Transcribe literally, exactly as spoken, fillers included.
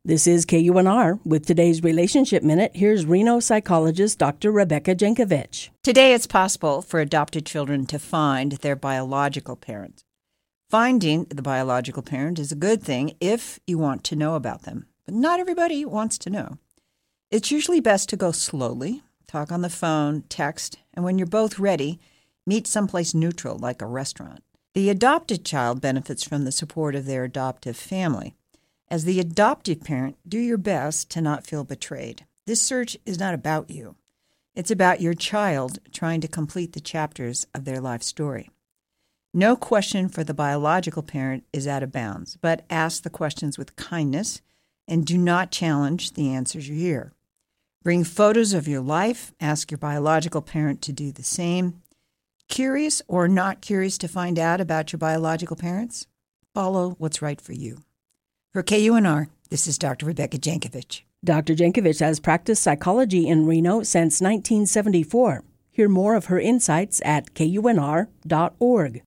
This is K U N R. With today's Relationship Minute, here's Reno psychologist Doctor Rebecca Jankovic. Today it's possible for adopted children to find their biological parent. Finding the biological parent is a good thing if you want to know about them, but not everybody wants to know. It's usually best to go slowly, talk on the phone, text, and when you're both ready, meet someplace neutral like a restaurant. The adopted child benefits from the support of their adoptive family. As the adoptive parent, do your best to not feel betrayed. This search is not about you. It's about your child trying to complete the chapters of their life story. No question for the biological parent is out of bounds, but ask the questions with kindness and do not challenge the answers you hear. Bring photos of your life. Ask your biological parent to do the same. Curious or not curious to find out about your biological parents? Follow what's right for you. For K U N R, this is Doctor Rebecca Jankovic. Doctor Jankovic has practiced psychology in Reno since nineteen seventy-four. Hear more of her insights at K U N R dot org.